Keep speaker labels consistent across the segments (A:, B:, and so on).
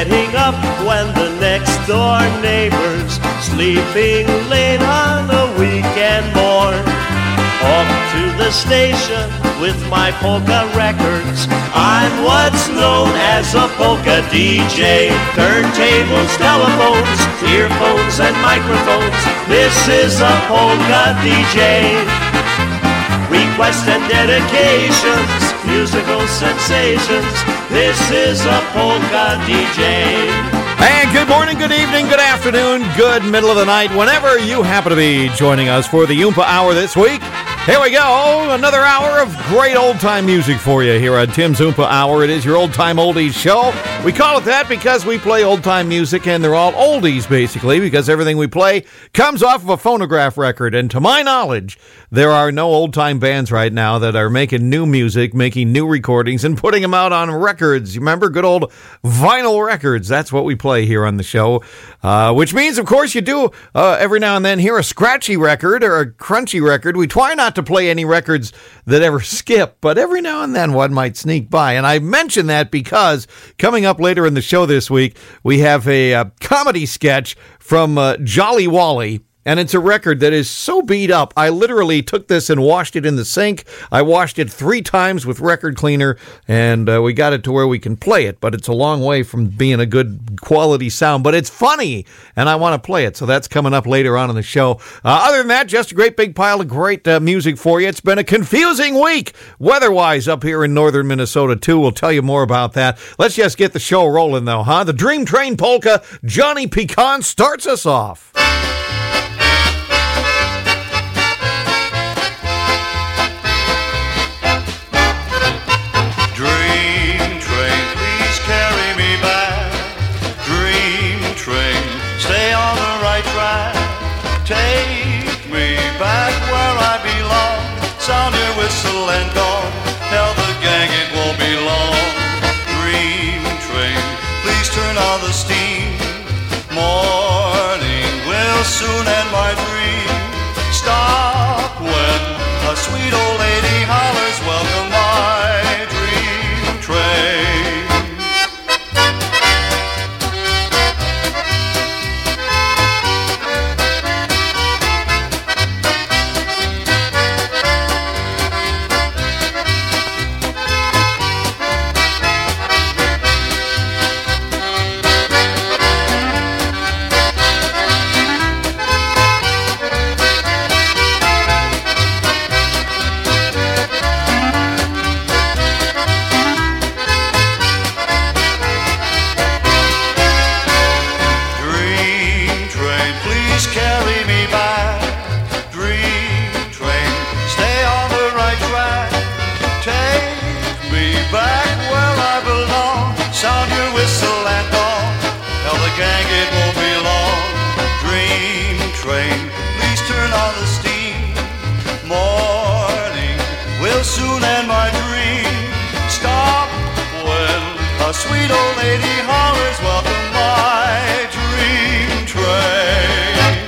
A: getting up when the next door neighbor's sleeping late on a weekend morn. Off to the station with my polka records. I'm what's known as a polka DJ. Turntables, telephones, earphones and microphones. This is a polka DJ. Requests and dedications, musical sensations. This is a polka DJ.
B: And good morning, good evening, good afternoon, good middle of the night, whenever you happen to be joining us for the Oompa Hour this week. Here we go, another hour of great old-time music for you here on Tim's Oompa Hour. It is your old-time oldies show. We call it that because we play old-time music, and they're all oldies, basically, because everything we play comes off of a phonograph record. And to my knowledge, there are no old-time bands right now that are making new music, making new recordings, and putting them out on records. You remember? Good old vinyl records. That's what we play here on the show, which means, of course, you do every now and then hear a scratchy record or a crunchy record. We try not to play any records that ever skip, but every now and then one might sneak by. And I mention that because coming up later in the show this week, we have a comedy sketch from Jolly Wally. And it's a record that is so beat up, I literally took this and washed it in the sink. I washed it 3 times with record cleaner, and we got it to where we can play it. But it's a long way from being a good quality sound. But it's funny, and I want to play it. So that's coming up later on in the show. Other than that, just a great big pile of great music for you. It's been a confusing week, weather-wise, up here in northern Minnesota, too. We'll tell you more about that. Let's just get the show rolling, though, huh? The Dream Train Polka, Johnny Pecan starts us off.
C: Sound your whistle and gong. Tell the gang it won't be long. Dream train, please turn on the steam. Morning will soon end my dream. Stop when a sweet old lady hollers, welcome my dream train. Sweet old lady hollers, welcome my dream train.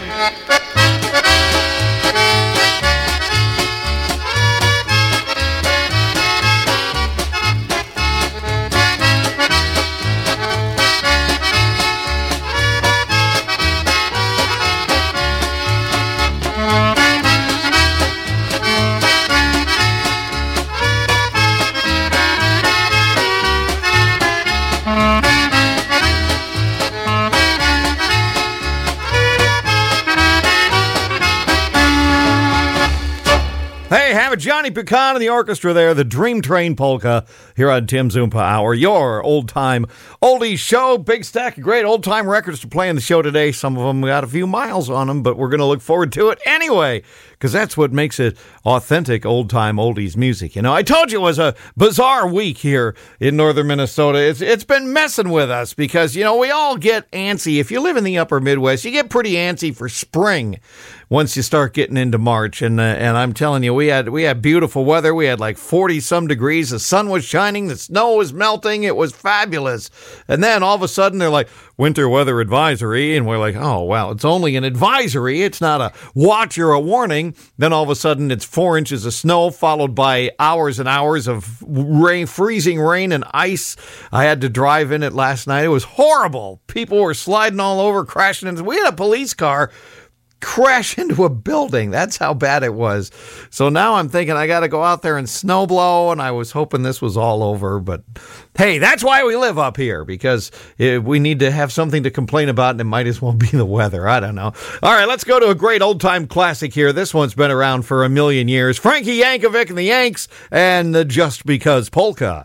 B: Johnny Pecan and the orchestra there, the Dream Train Polka here on Tim's Oompa Hour, your old-time oldies show. Big stack of great old-time records to play in the show today. Some of them got a few miles on them, but we're going to look forward to it anyway, because that's what makes it authentic old-time oldies music. You know, I told you it was a bizarre week here in northern Minnesota. It's been messing with us because, you know, we all get antsy. If you live in the upper Midwest, you get pretty antsy for spring once you start getting into March. And I'm telling you, we had beautiful beautiful weather. We had like 40-some degrees. The sun was shining. The snow was melting. It was fabulous. And then all of a sudden, they're like, winter weather advisory. And we're like, oh, well, it's only an advisory. It's not a watch or a warning. Then all of a sudden, it's 4 inches of snow, followed by hours and hours of rain, freezing rain and ice. I had to drive in it last night. It was horrible. People were sliding all over, crashing into. We had a police car crash into a building. That's how bad it was. So now I'm thinking I got to go out there and snowblow, and I was hoping this was all over. But hey, that's why we live up here, because we need to have something to complain about, and it might as well be the weather. I don't know. All right, let's go to a great old-time classic here. This one's been around for a million years. Frankie Yankovic and the Yanks and the Just Because Polka.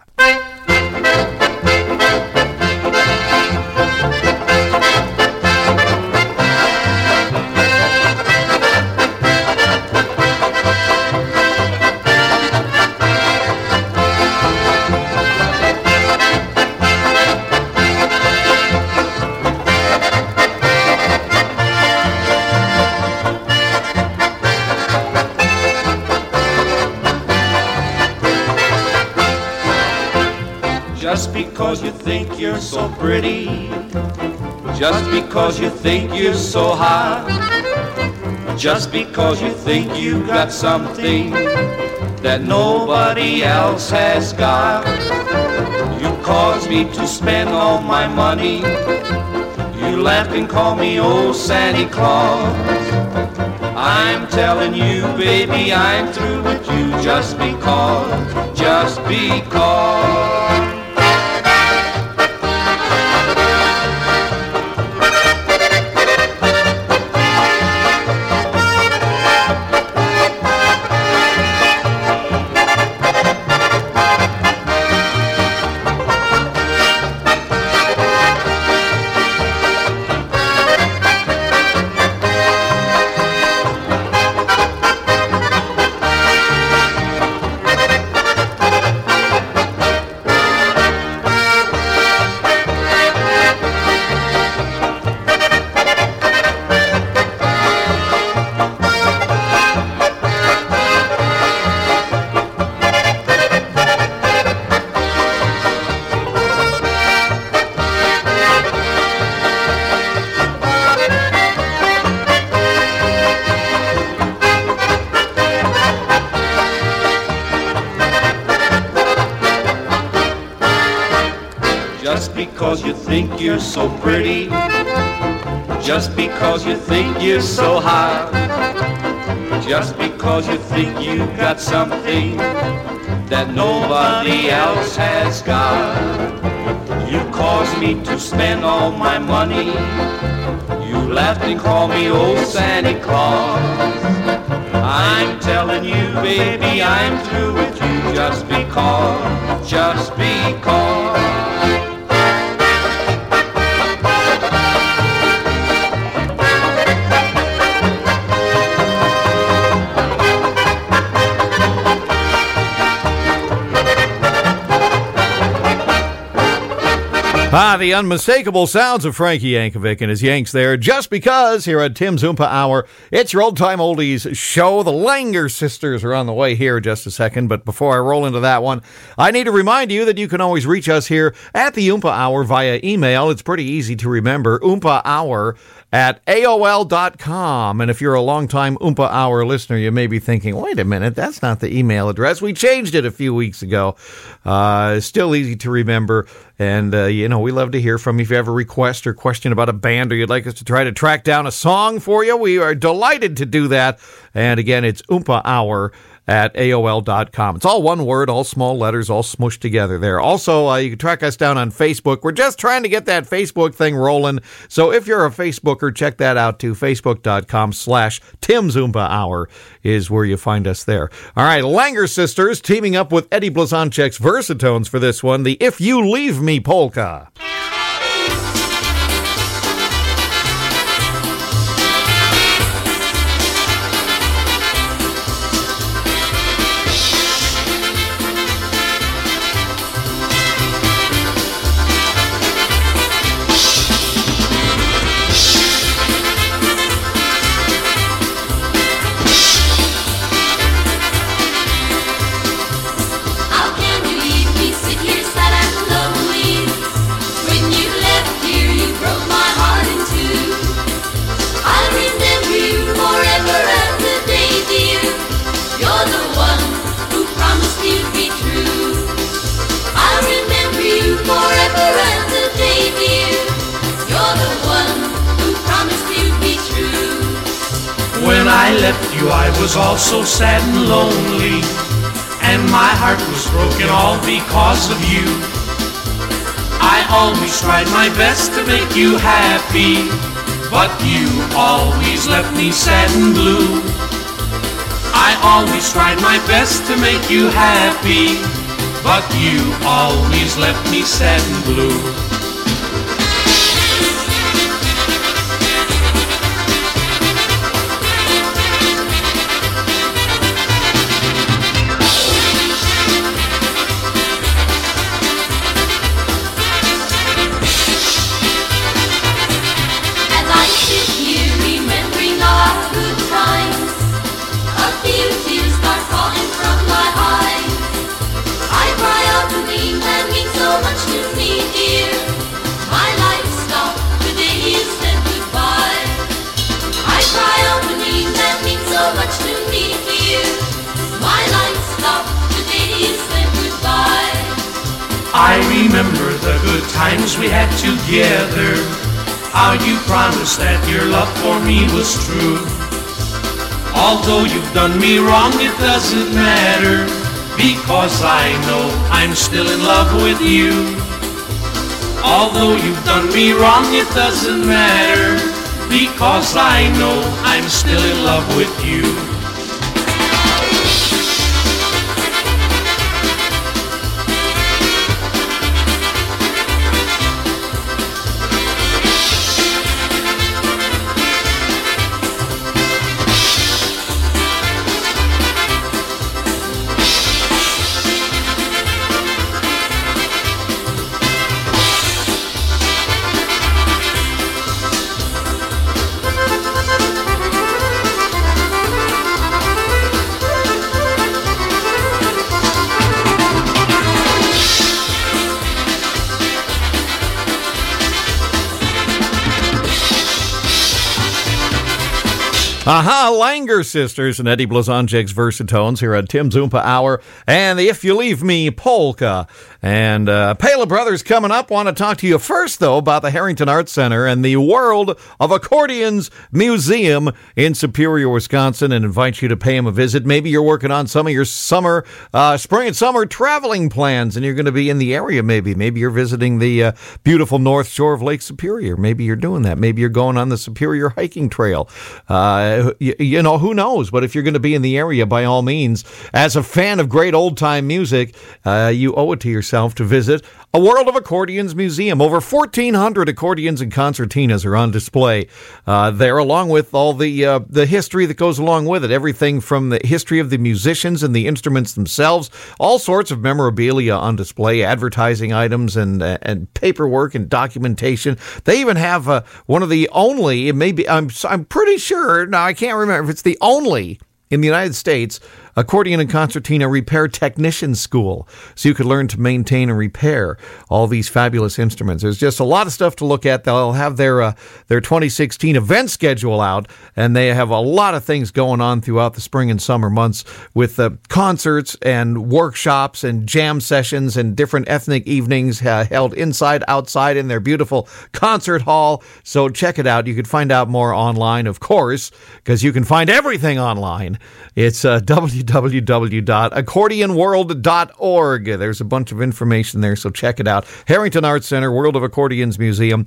D: Just because you think you're so pretty, just because you think you're so high, just because you think you got something that nobody else has got. You cause me to spend all my money. You laugh and call me old Santa Claus. I'm telling you, baby, I'm through with you just because, just because. Just because you think you're so pretty, just because you think you're so high, just because you think you got something that nobody else has got. You caused me to spend all my money. You laughed and called me old Santa Claus. I'm telling you, baby, I'm through with you just because, just because.
B: The unmistakable sounds of Frankie Yankovic and his Yanks there, just because, here at Tim's Oompa Hour. It's your old-time oldies show. The Langer sisters are on the way here in just a second, but before I roll into that one, I need to remind you that you can always reach us here at the Oompa Hour via email. It's pretty easy to remember, oompahour@aol.com. And if you're a longtime Oompa Hour listener, you may be thinking, wait a minute, that's not the email address. We changed it a few weeks ago. Still easy to remember. And, we love to hear from you. If you have a request or question about a band or you'd like us to try to track down a song for you, we are delighted to do that. And again, it's oompahour@aol.com. It's all one word, all small letters, all smushed together there. Also, you can track us down on Facebook. We're just trying to get that Facebook thing rolling. So if you're a Facebooker, check that out too. Facebook.com/Tim's Oompa Hour is where you find us there. All right, Langer Sisters teaming up with Eddie Blazonczyk's Versatones for this one, the If You Leave Me polka.
E: you, I was all so sad and lonely, and my heart was broken all because of you. I always tried my best to make you happy, but you always left me sad and blue. I always tried my best to make you happy, but you always left me sad and blue. I remember the good times we had together, how you promised that your love for me was true. Although you've done me wrong, it doesn't matter, because I know I'm still in love with you. Although you've done me wrong, it doesn't matter, because I know I'm still in love with you.
B: Aha, Langer Sisters and Eddie Blazonczyk's Versatones here at Tim's Oompa Hour and the If You Leave Me polka. And Pala Brothers coming up. Want to talk to you first, though, about the Harrington Arts Center and the World of Accordions Museum in Superior, Wisconsin, and invite you to pay them a visit. Maybe you're working on some of your summer, spring and summer traveling plans, and you're going to be in the area maybe. Maybe you're visiting the beautiful North Shore of Lake Superior. Maybe you're doing that. Maybe you're going on the Superior Hiking Trail. You know, who knows? But if you're going to be in the area, by all means, as a fan of great old-time music, you owe it to yourself to visit a World of Accordions Museum. Over 1,400 accordions and concertinas are on display there, along with all the history that goes along with it. Everything from the history of the musicians and the instruments themselves, all sorts of memorabilia on display, advertising items and paperwork and documentation. They even have one of the only, it may be, I'm pretty sure, now I can't remember if it's the only in the United States accordion and concertina repair technician school, so you could learn to maintain and repair all these fabulous instruments. There's just a lot of stuff to look at. They'll have their 2016 event schedule out, and they have a lot of things going on throughout the spring and summer months with concerts and workshops and jam sessions and different ethnic evenings held inside, outside in their beautiful concert hall. So check it out. You can find out more online, of course, because you can find everything online. It's www.accordionworld.org. There's a bunch of information there, so check it out. Harrington Arts Center, World of Accordions Museum,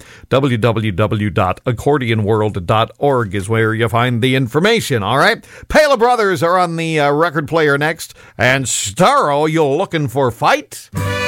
B: www.accordionworld.org is where you find the information, all right? Pala Brothers are on the record player next, and Starro, you looking for fight?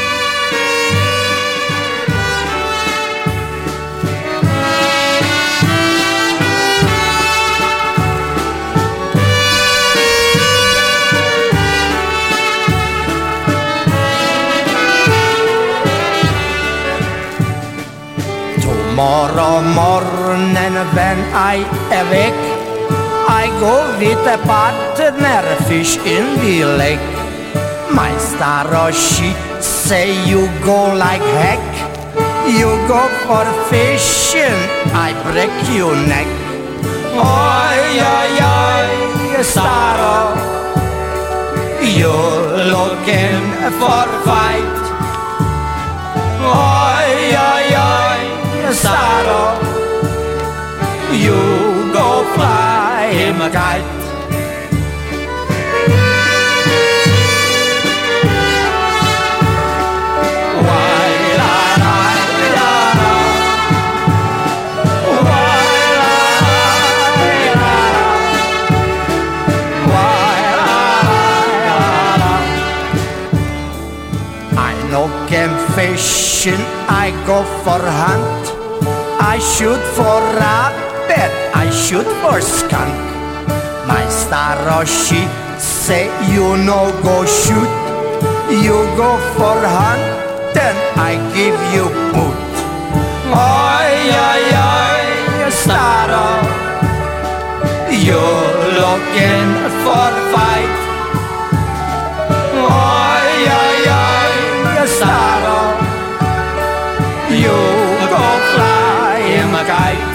F: Morgonen when I awake, I go with a partner, fish in the lake. My Starro, she say you go like heck. You go for fishing, I break your neck. Oi, oi, oi, Starro, you looking for fight. Oi, oi, oi, Starro, you go fly him a kite. fishing, I go for hunt. I shoot for rabbit, I shoot for skunk. My staroshi say you no go shoot, you go for hunt, then I give you boot. Oi, oi, oi, staro, you looking for fight. Oi, oi, oi, staro, you go fly in a kite.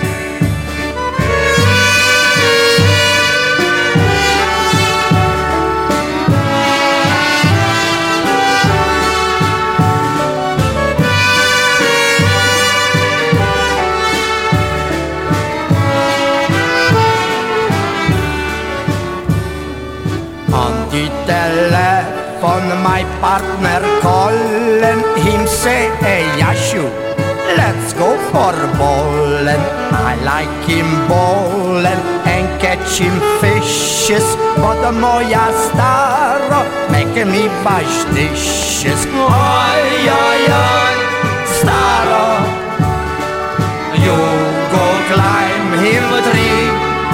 F: telephone, my partner calling him say, hey Yashu, let's go for bowling. I like him bowling and catching fishes, but the moja staro making me wash dishes. Oi, oi, oi, staro, you go climb him a tree.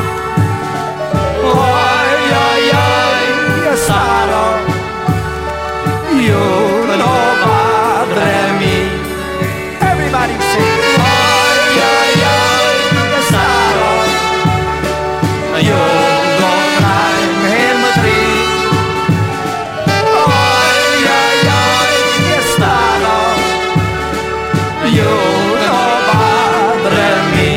F: Oi, oi, oi, staro, you no bother me. Everybody sing. Oi, oi, oi, staro, you go climb him a tree. Oi, oi, oi, staro, you no bother me.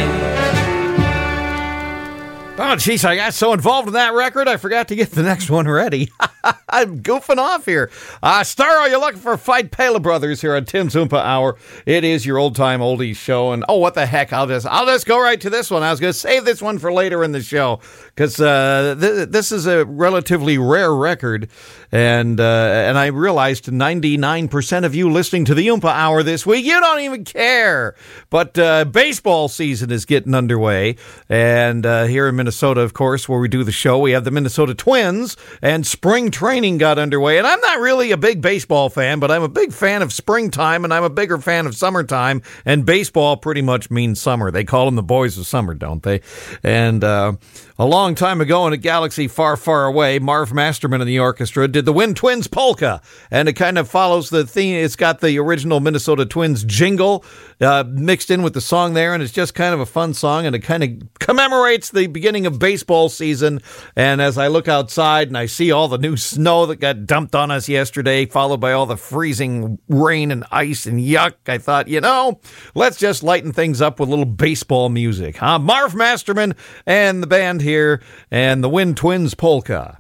B: Oh, jeez, I got so involved in that record, I forgot to get the next one ready. I'm goofing off here. Starro, you're looking for Fight Pala Brothers here on Tim's Oompa Hour. It is your old-time oldies show, and oh, what the heck, I'll just go right to this one. I was going to save this one for later in the show, because this is a relatively rare record, and I realized 99% of you listening to the Oompa Hour this week, you don't even care. But baseball season is getting underway, and here in Minnesota, of course, where we do the show, we have the Minnesota Twins, and spring training got underway. And I'm not really a big baseball fan, but I'm a big fan of springtime, and I'm a bigger fan of summertime, and baseball pretty much means summer. They call them the boys of summer, don't they? And a long time ago in a galaxy far, far away, Marv Masterman and the orchestra did the Wind Twins Polka, and it kind of follows the theme. It's got the original Minnesota Twins jingle mixed in with the song there, and it's just kind of a fun song, and it kind of commemorates the beginning of baseball season. And as I look outside and I see all the new snow that got dumped on us yesterday, followed by all the freezing rain and ice and yuck, I thought, let's just lighten things up with a little baseball music. Marv Masterman and the band here, and the Wind Twins Polka.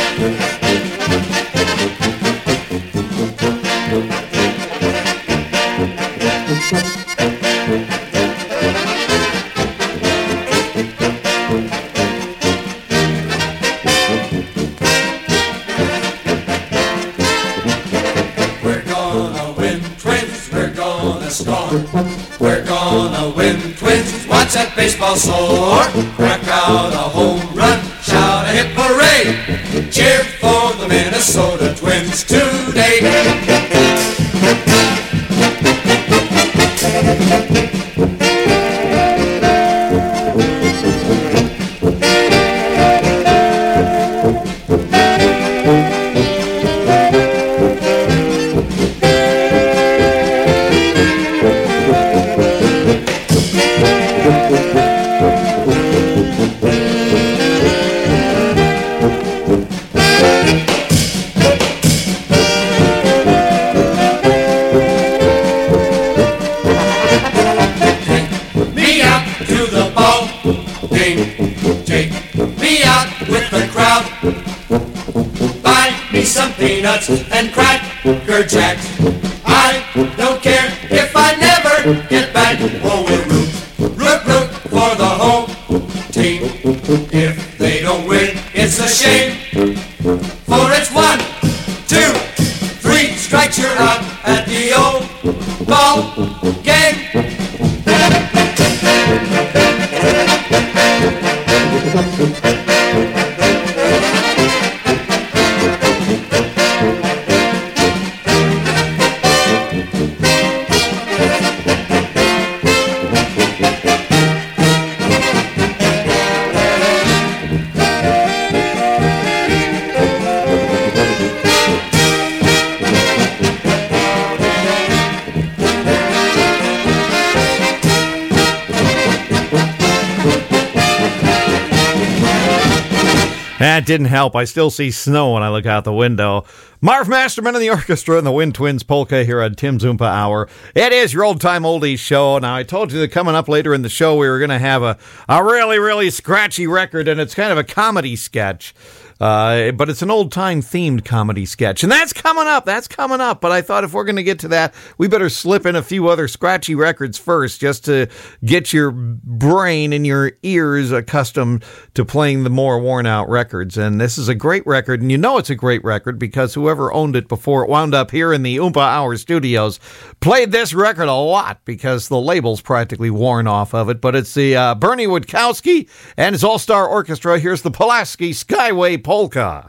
G: We're gonna win, Twins. Watch that baseball soar. Crack out a home run, shout a hip hooray. Cheer for the Minnesota Twins today. Peanuts and Cracker Jacks. I don't care if I never get back. Oh, we'll root for the home team. If they don't win, it's a shame. For it's 1, 2, 3 strikes, you're out at the old ball game.
B: That didn't help. I still see snow when I look out the window. Marv Masterman and the orchestra and the Wind Twins polka here on Tim's Oompa Hour. It is your old-time oldies show. Now, I told you that coming up later in the show, we were going to have a really, really scratchy record, and it's kind of a comedy sketch. But it's an old-time themed comedy sketch. And that's coming up. But I thought if we're going to get to that, we better slip in a few other scratchy records first, just to get your brain and your ears accustomed to playing the more worn-out records. And this is a great record, and you know it's a great record because whoever owned it before it wound up here in the Oompa Hour studios played this record a lot because the label's practically worn off of it. But it's the Bernie Witkowski and his all-star orchestra. Here's the Pulaski Skyway Polka.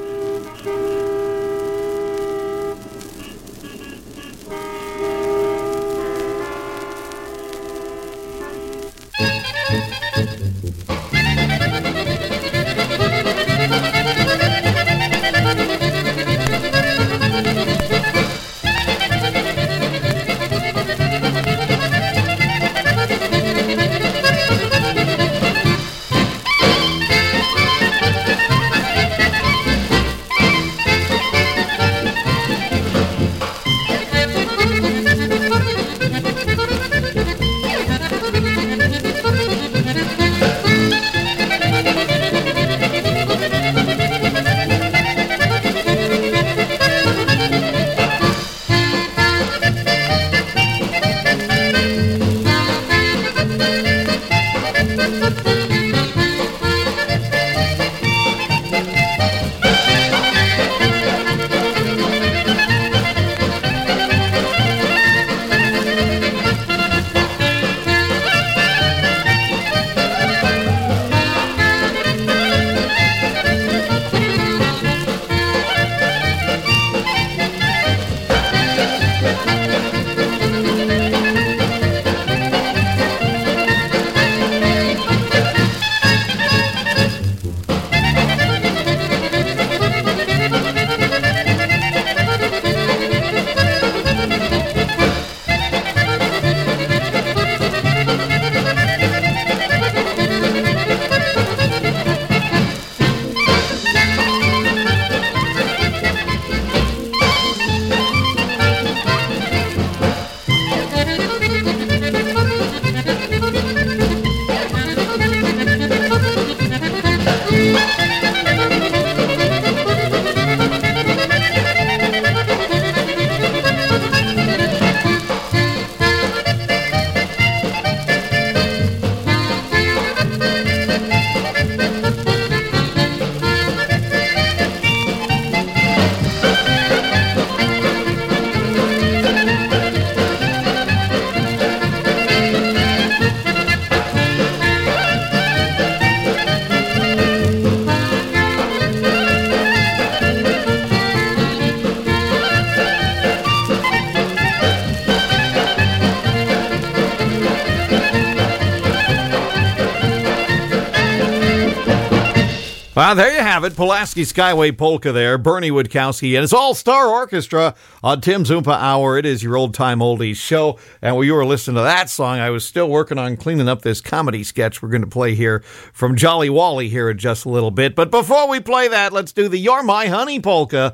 B: Well, there you have it. Pulaski Skyway Polka there. Bernie Witkowski and his all-star orchestra on Tim's Oompa Hour. It is your old-time oldies show. And while you were listening to that song, I was still working on cleaning up this comedy sketch we're going to play here from Jolly Wally here in just a little bit. But before we play that, let's do the You're My Honey Polka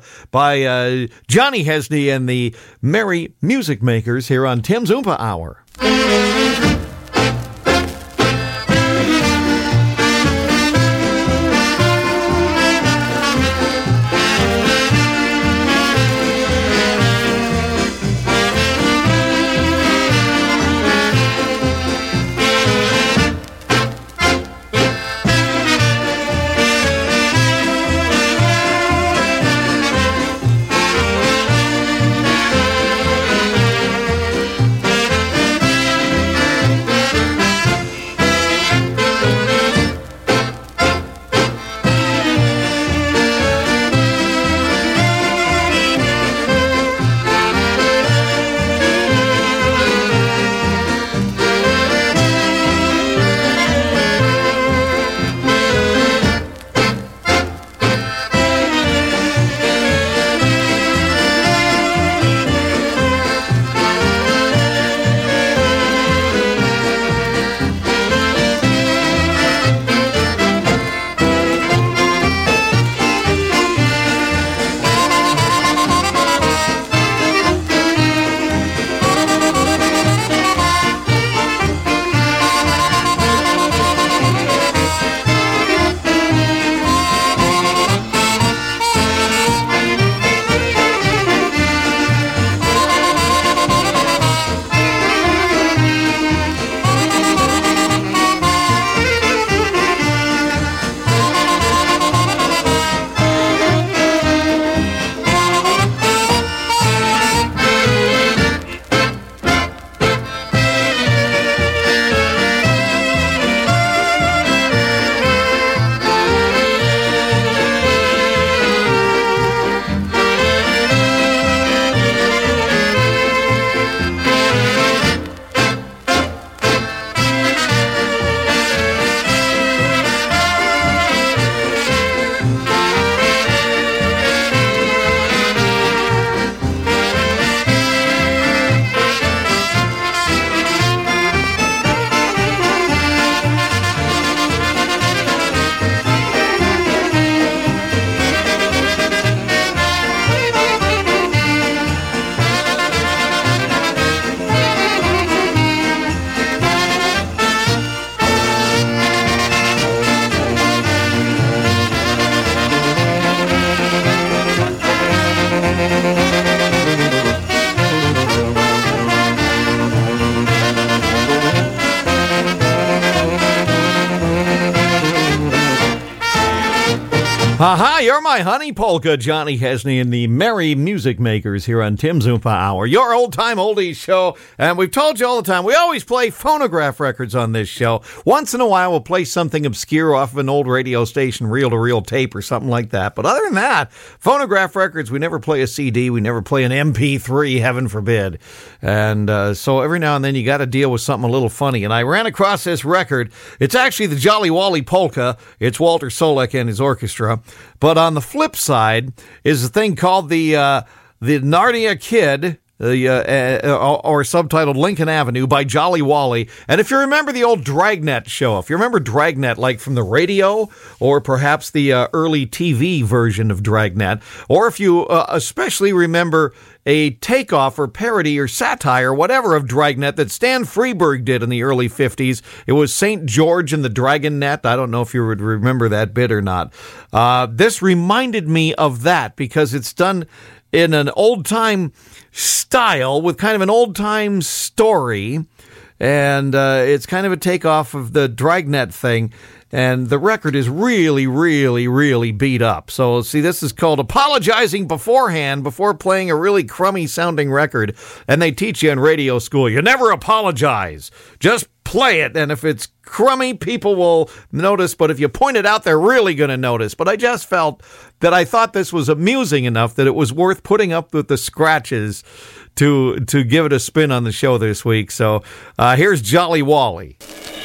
B: by Johnny Hesney and the Merry Music Makers here on Tim's Oompa Hour. Aha, you're my honey polka, Johnny Hesney and the Merry Music Makers here on Tim's Oompa Hour, your old-time oldies show. And we've told you all the time, we always play phonograph records on this show. Once in a while, we'll play something obscure off of an old radio station, reel-to-reel tape or something like that. But other than that, phonograph records, we never play a CD, we never play an MP3, heaven forbid. And so every now and then you got to deal with something a little funny. And I ran across this record. It's actually the Jolly Wally Polka. It's Walter Solek and his orchestra. But on the flip side is a thing called the Narnia Kid, or subtitled Lincoln Avenue by Jolly Wally. And if you remember the old Dragnet show, if you remember Dragnet like from the radio, or perhaps the early TV version of Dragnet, or if you especially remember a takeoff or parody or satire, whatever, of Dragnet that Stan Freberg did in the early 50s. It was St. George and the Dragon Net. I don't know if you would remember that bit or not. This reminded me of that because it's done in an old-time style with kind of an old-time story, and it's kind of a takeoff of the Dragnet thing. And the record is really, really, really beat up. So, see, this is called apologizing beforehand before playing a really crummy-sounding record. And they teach you in radio school, you never apologize. Just play it. And if it's crummy, people will notice. But if you point it out, they're really going to notice. But I just felt that I thought this was amusing enough that it was worth putting up with the scratches to give it a spin on the show this week. So, here's Jolly Wally.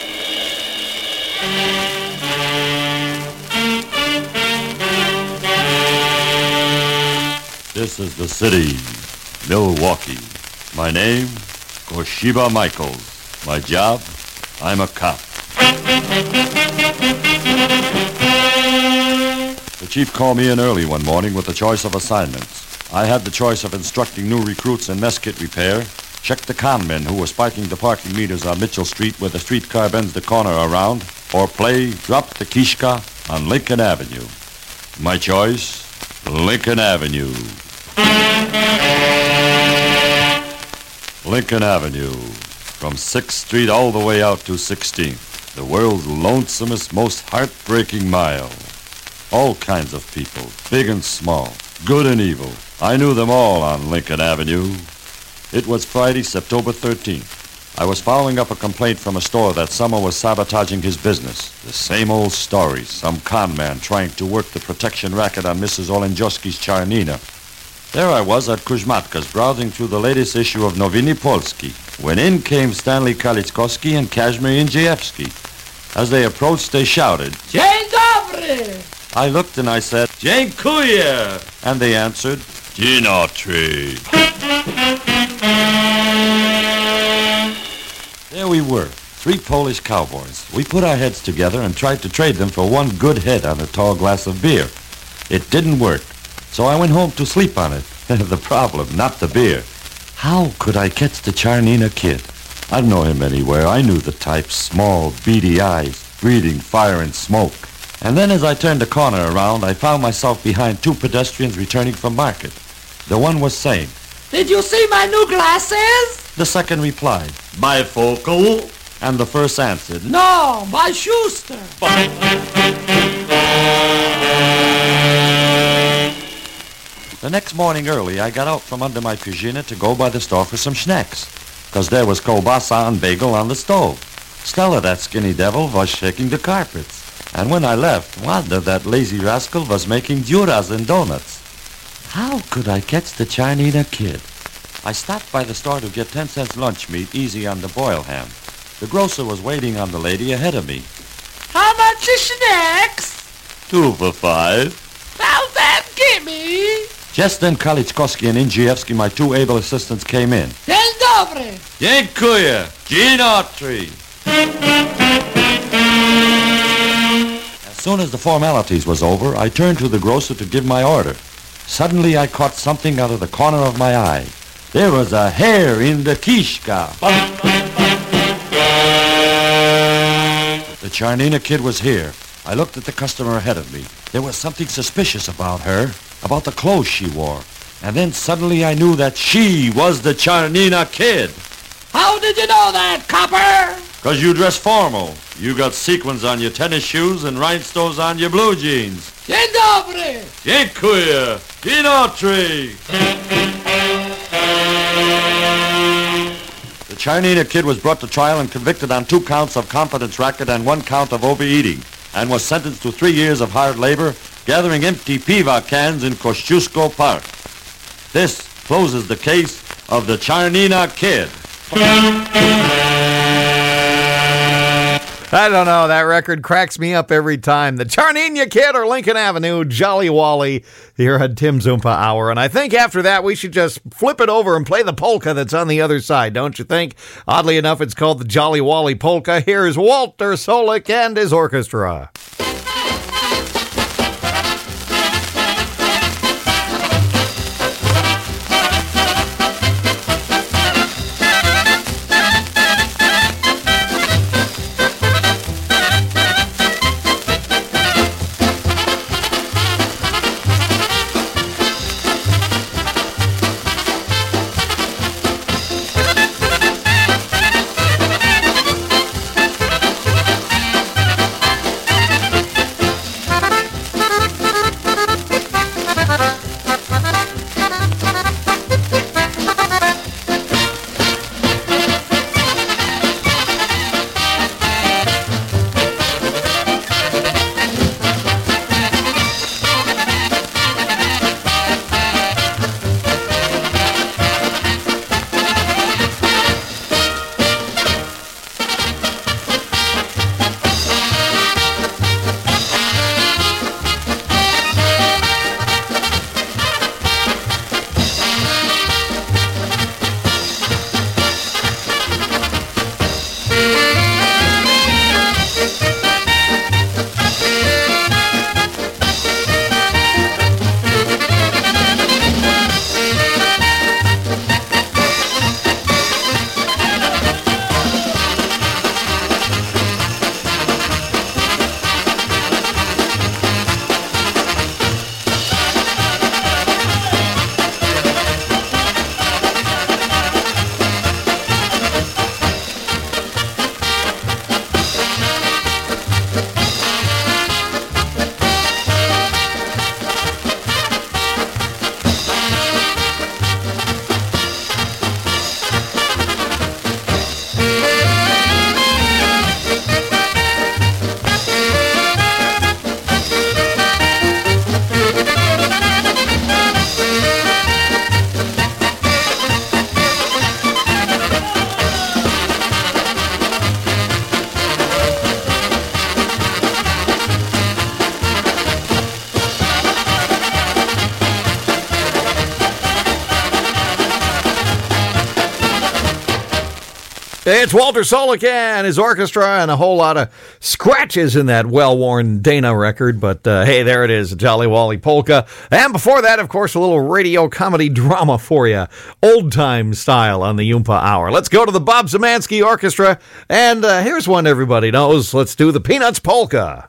H: This is the city, Milwaukee. My name, Koshiba Michaels. My job, I'm a cop. The chief called me in early one morning with a choice of assignments. I had the choice of instructing new recruits in mess kit repair, check the con men who were spiking the parking meters on Mitchell Street where the streetcar bends the corner around, or play Drop the Kishka on Lincoln Avenue. My choice, Lincoln Avenue. Lincoln Avenue, from 6th Street all the way out to 16th, the world's lonesomest, most heartbreaking mile. All kinds of people, big and small, good and evil. I knew them all on Lincoln Avenue. It was Friday, September 13th. I was following up a complaint from a store that someone was sabotaging his business. The same old story, some con man trying to work the protection racket on Mrs. Olenjoski's Charnina. There I was at Kuzmatka's browsing through the latest issue of Nowiny Polski, when in came Stanley Kalitzkowski and Kazimierz Indziejewski. As they approached, they shouted,
F: Dzień dobry!
H: I looked and I said, Dziękuję! And they answered, Dzień dobry. There we were, 3 Polish cowboys. We put our heads together and tried to trade them for one good head on a tall glass of beer. It didn't work, so I went home to sleep on it. The problem, not the beer. How could I catch the Charnina Kid? I'd know him anywhere. I knew the type, small, beady eyes, breathing fire and smoke. And then as I turned the corner around, I found myself behind 2 pedestrians returning from market. The one was saying,
F: Did you see my new glasses?
H: The second replied, Bifocal. And the first answered,
F: No, by Schuster.
H: The next morning early, I got out from under my pijama to go by the store for some snacks, because there was kielbasa and bagel on the stove. Stella, that skinny devil, was shaking the carpets. And when I left, Wanda, that lazy rascal, was making juras and donuts. How could I catch the Charnina Kid? I stopped by the store to get 10 cents lunch meat, easy on the boil ham. The grocer was waiting on the lady ahead of me.
F: How much is snacks?
H: 2 for $5.
F: How's that gimme?
H: Just then Kalitzkowski and Indziejewski, my 2 able assistants, came in.
F: Dzień dobry.
H: Dziękuję. Dzień dobry. As soon as the formalities was over, I turned to the grocer to give my order. Suddenly I caught something out of the corner of my eye. There was a hair in the kishka. The Charnina Kid was here. I looked at the customer ahead of me. There was something suspicious about her, about the clothes she wore. And then suddenly I knew that she was the Charnina Kid.
F: How did you know that, copper?
H: 'Cause you dress formal. You got sequins on your tennis shoes and rhinestones on your blue jeans.
F: Dzień dobry!
H: Dziękuję. Inotri. The Charnina Kid was brought to trial and convicted on 2 counts of confidence racket and 1 count of overeating, and was sentenced to 3 years of hard labor gathering empty piva cans in Kosciuszko Park. This closes the case of the Charnina Kid.
B: I don't know. That record cracks me up every time. The Charnina Kid or Lincoln Avenue, Jolly Wally here at Tim's Oompa Hour. And I think after that, we should just flip it over and play the polka that's on the other side, don't you think? Oddly enough, it's called the Jolly Wally Polka. Here's Walter Solik and his orchestra. It's Walter Solik and his orchestra, and a whole lot of scratches in that well-worn Dana record. But hey, there it is, Jolly Wally Polka. And before that, of course, a little radio comedy drama for you, old-time style on the Oompa Hour. Let's go to the Bob Zemansky Orchestra, and here's one everybody knows. Let's do the Peanuts Polka.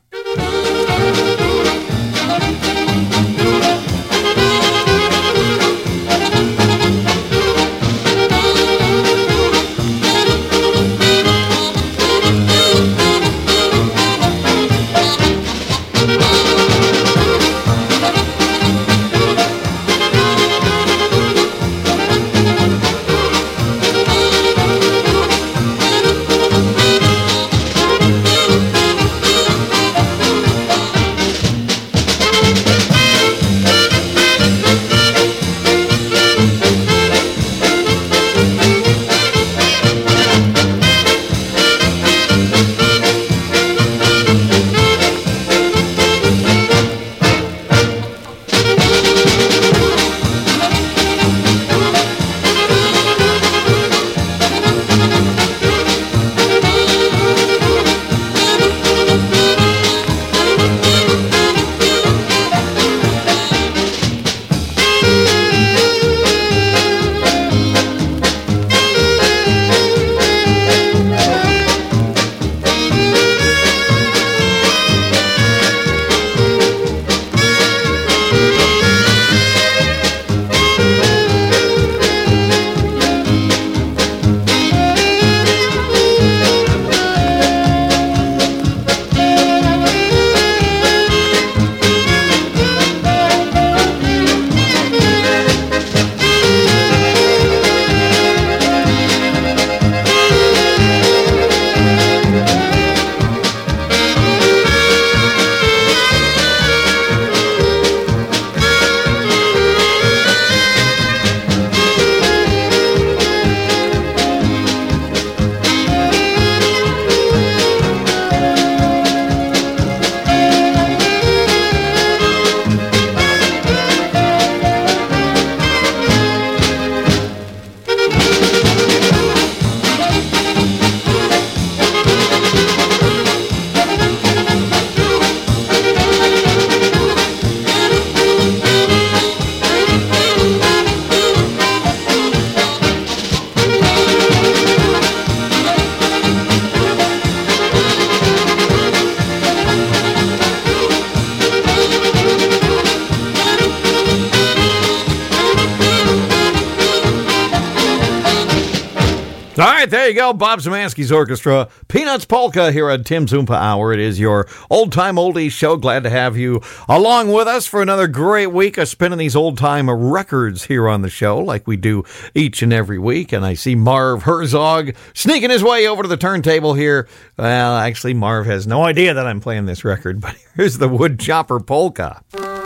B: there you go. Bob Zemansky's Orchestra, Peanuts Polka here at Tim's Oompa Hour. It is your old-time oldies show. Glad to have you along with us for another great week of spinning these old-time records here on the show like we do each and every week. And I see Marv Herzog sneaking his way over to the turntable here. Well, actually, Marv has no idea that I'm playing this record, but here's the Wood Chopper Polka.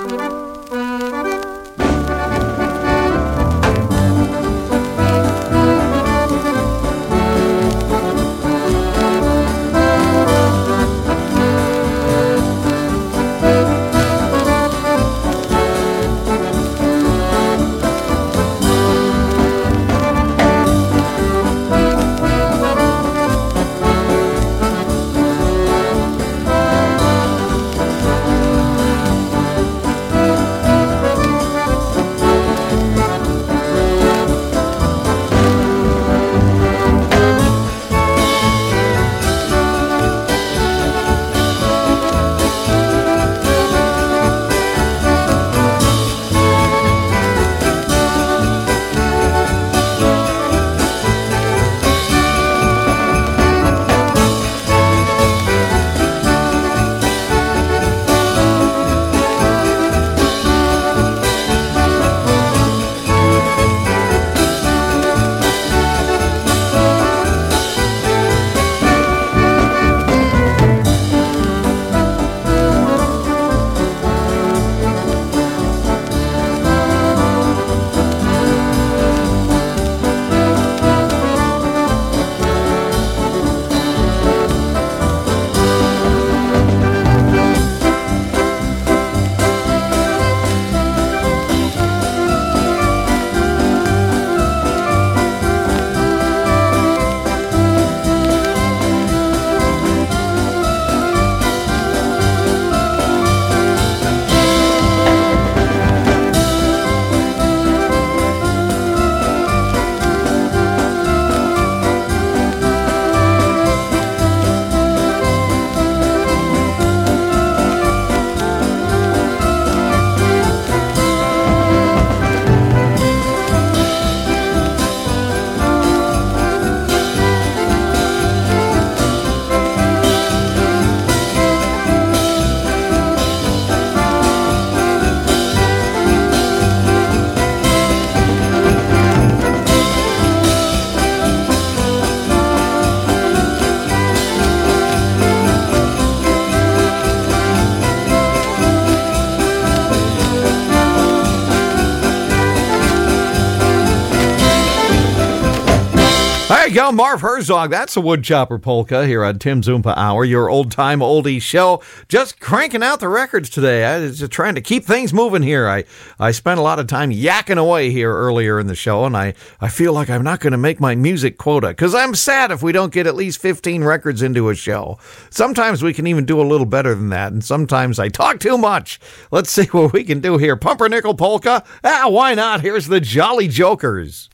B: There you go, Marv Herzog. That's a Woodchopper Polka here on Tim's Oompa Hour, your old-time oldie show. Just cranking out the records today. I was just trying to keep things moving here. I spent a lot of time yakking away here earlier in the show, and I feel like I'm not going to make my music quota, because I'm sad if we don't get at least 15 records into a show. Sometimes we can even do a little better than that, and sometimes I talk too much. Let's see what we can do here. Pumpernickel Polka? Why not? Here's the Jolly Jokers.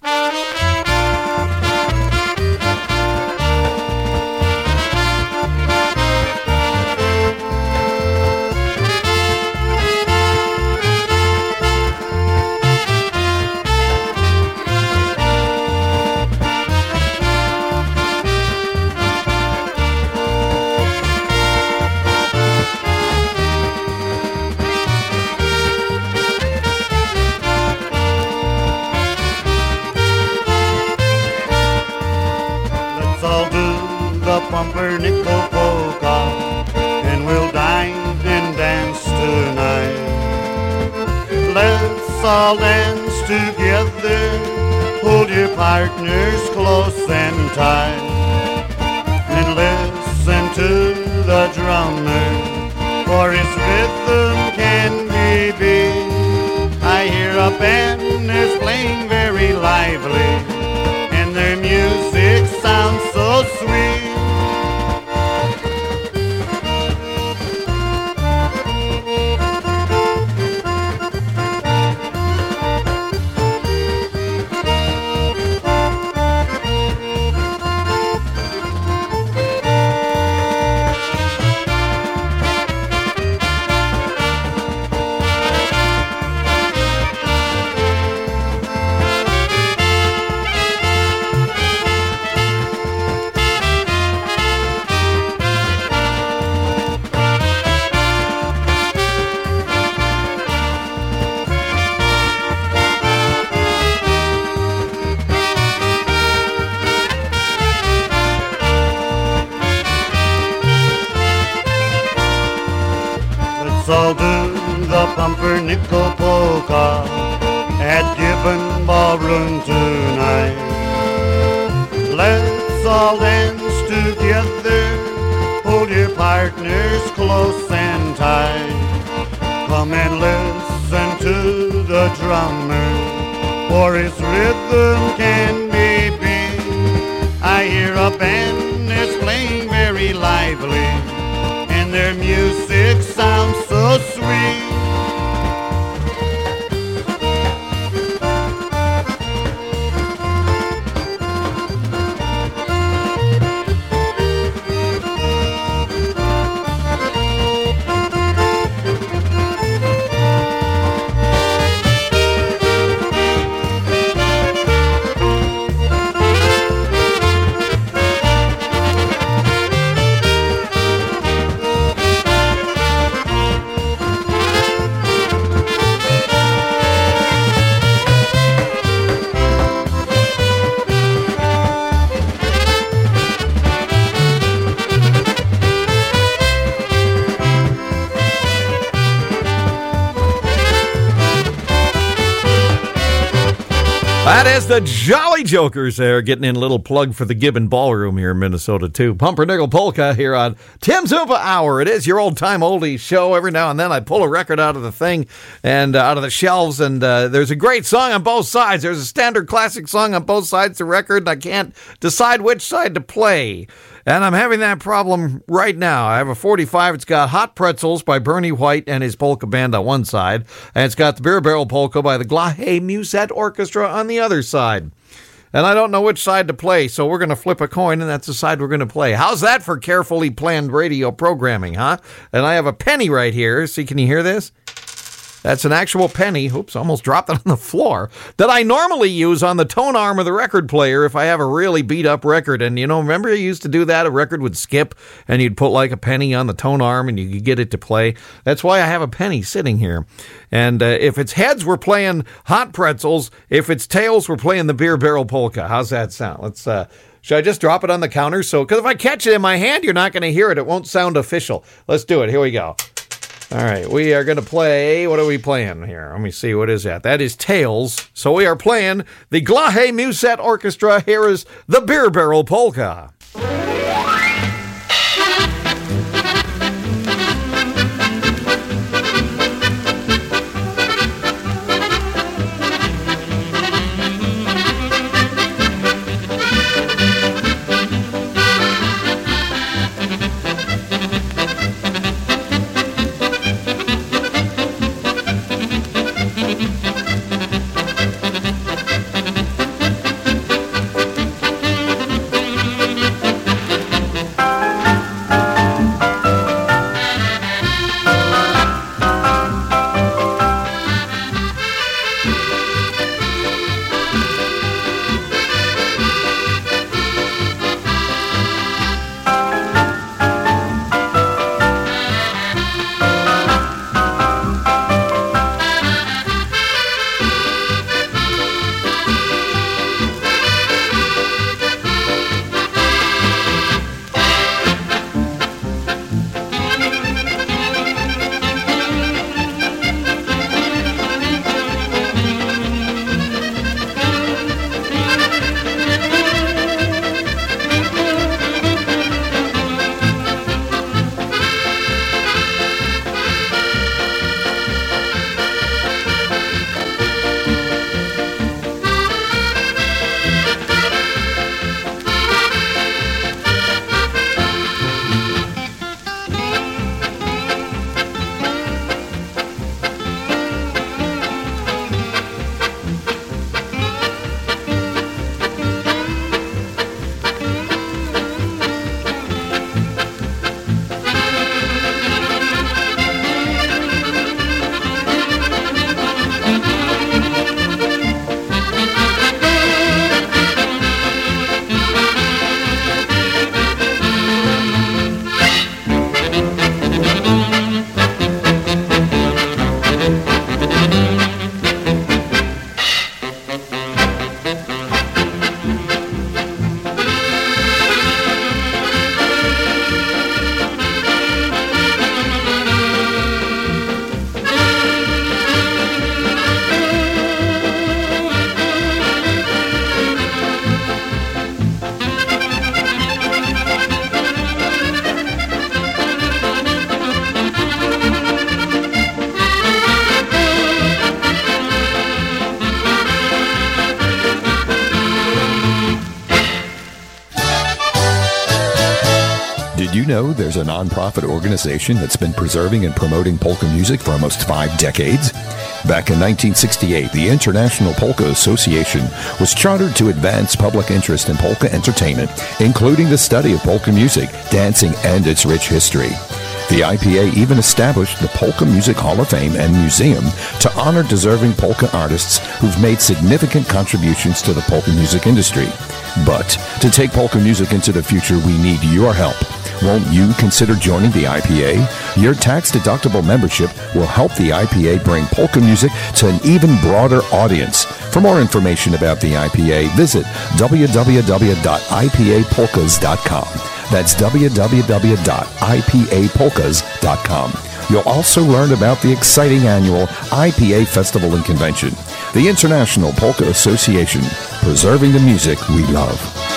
C: Pumpernickel polka, and we'll dine and dance tonight. Let's all dance together, hold your partners close and tight, and listen to the drummer, for his rhythm can be big. I hear a band is playing very lively, and their music sounds so sweet. all do the pumpernickel polka at Gibbon Ballroom tonight. Let's all dance together, hold your partners close and tight. Come and listen to the drummer, for his rhythm can be beat. I hear a band that's playing very lively, and their music sounds so sweet.
B: That is the Jolly Jokers there, getting in a little plug for the Gibbon Ballroom here in Minnesota, too. Pumpernickel Polka here on Tim's Oompa Hour. It is your old-time oldie show. Every now and then I pull a record out of the thing and out of the shelves, and there's a great song on both sides. There's a standard classic song on both sides of the record, and I can't decide which side to play. And I'm having that problem right now. I have a 45. It's got Hot Pretzels by Bernie White and his polka band on one side. And it's got the Beer Barrel Polka by the Glahe Musette Orchestra on the other side. And I don't know which side to play, so we're going to flip a coin, and that's the side we're going to play. How's that for carefully planned radio programming, huh? And I have a penny right here. See, can you hear this? That's an actual penny. Oops, almost dropped it on the floor. That I normally use on the tone arm of the record player if I have a really beat up record. And you know, remember you used to do that? A record would skip and you'd put like a penny on the tone arm and you could get it to play. That's why I have a penny sitting here. And if it's heads, we're playing Hot Pretzels. If it's tails, we're playing the Beer Barrel Polka. How's that sound? Let's, should I just drop it on the counter? Because if I catch it in my hand, you're not going to hear it. It won't sound official. Let's do it. Here we go. All right, we are going to play, what are we playing here? Let me see, what is that? That is Tails. So we are playing the Glahe Musette Orchestra. Here is the Beer Barrel Polka.
I: Did you know there's a nonprofit organization that's been preserving and promoting polka music for almost 5 decades? Back in 1968, the International Polka Association was chartered to advance public interest in polka entertainment, including the study of polka music, dancing, and its rich history. The IPA even established the Polka Music Hall of Fame and Museum to honor deserving polka artists who've made significant contributions to the polka music industry. But to take polka music into the future, we need your help. Won't you consider joining the IPA? Your tax-deductible membership will help the IPA bring polka music to an even broader audience. For more information about the IPA, visit www.ipapolkas.com. That's www.ipapolkas.com. You'll also learn about the exciting annual IPA Festival and Convention. The International Polka Association, preserving the music we love.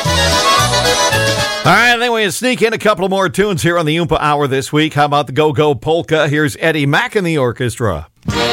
B: All right, then we sneak in a couple more tunes here on the Oompa Hour this week. How about the Go-Go Polka? Here's Eddie Mack and the orchestra.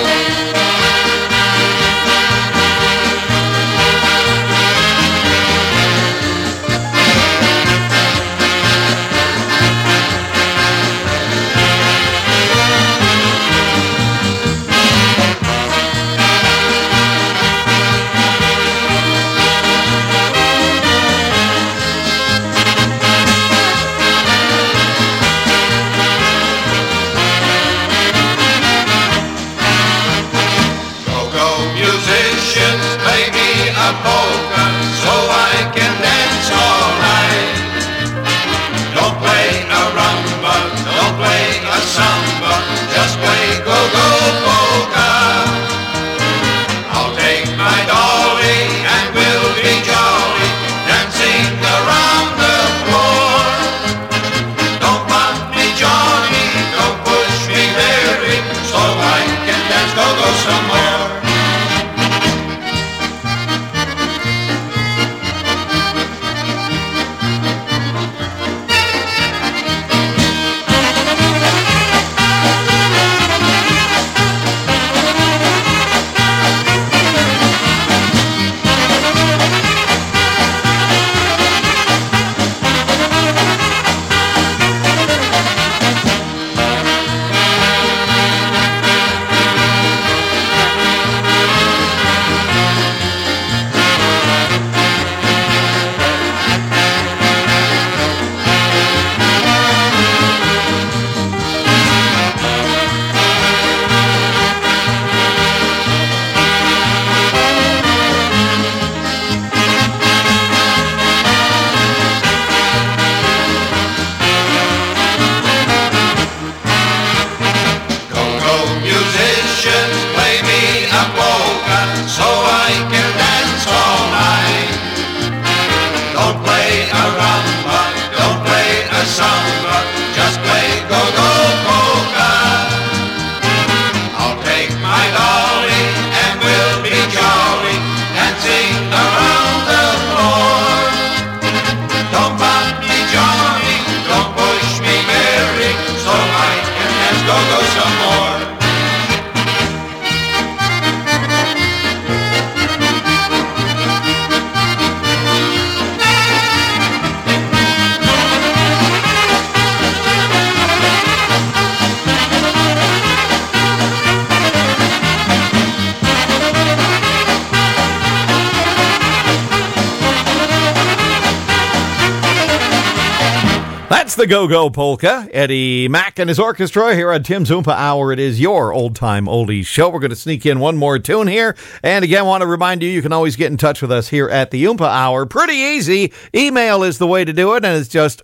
B: That's the Go-Go Polka. Eddie Mack and his orchestra here on Tim's Oompa Hour. It is your old-time oldies show. We're going to sneak in one more tune here. And again, I want to remind you, you can always get in touch with us here at the Oompa Hour. Pretty easy. Email is the way to do it, and it's just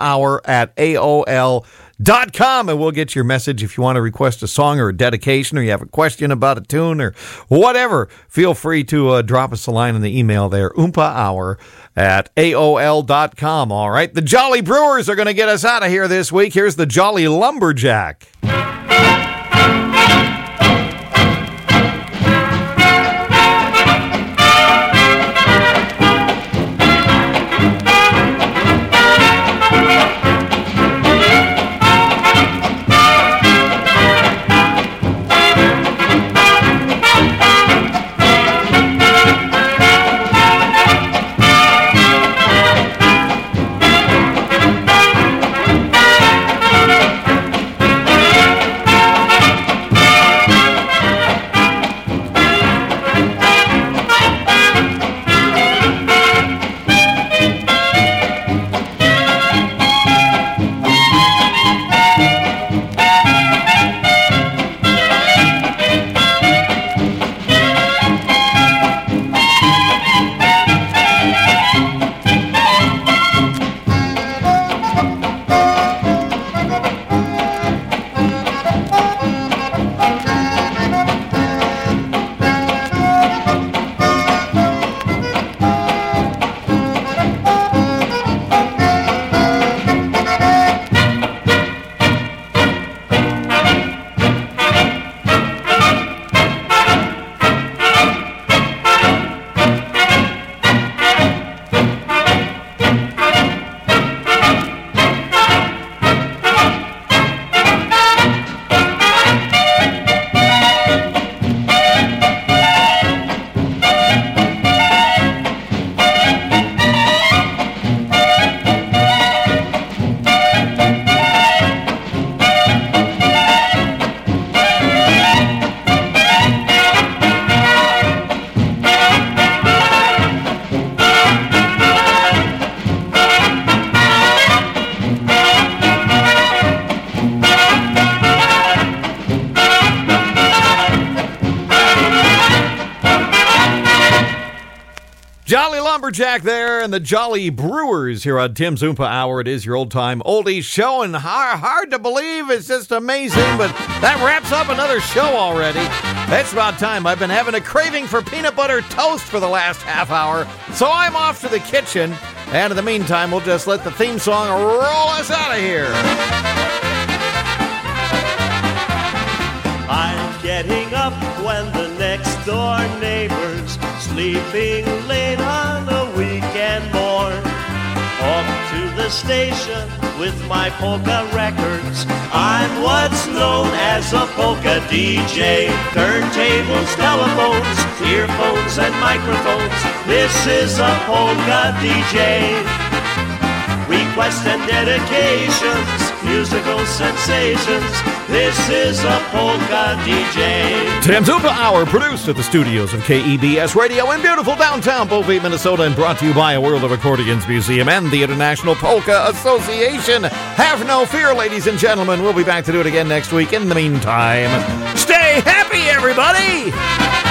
B: oompahour@aol.com, and we'll get your message if you want to request a song or a dedication, or you have a question about a tune or whatever. Feel free to drop us a line in the email there, oompahour@aol.com. All right, the Jolly Brewers are going to get us out of here this week. Here's the Jolly Lumberjack. Lumberjack there and the Jolly Brewers here on Tim's Oompa Hour. It is your old-time oldies show, and hard to believe. It's just amazing, but that wraps up another show already. It's about time. I've been having a craving for peanut butter toast for the last half hour, so I'm off to the kitchen, and in the meantime, we'll just let the theme song roll us out of here.
A: I'm getting up when the next door neighbor's sleeping late on a weekend morn. Off to the station with my polka records. I'm what's known as a polka DJ. Turntables, telephones, earphones and microphones. This is a polka DJ. Requests and dedications, musical sensations. This is a polka DJ.
B: Tim's Oompa Hour, produced at the studios of KEBS Radio in beautiful downtown Beaufort, Minnesota, and brought to you by a World of Accordions Museum and the International Polka Association. Have no fear, ladies and gentlemen. We'll be back to do it again next week. In the meantime, stay happy, everybody!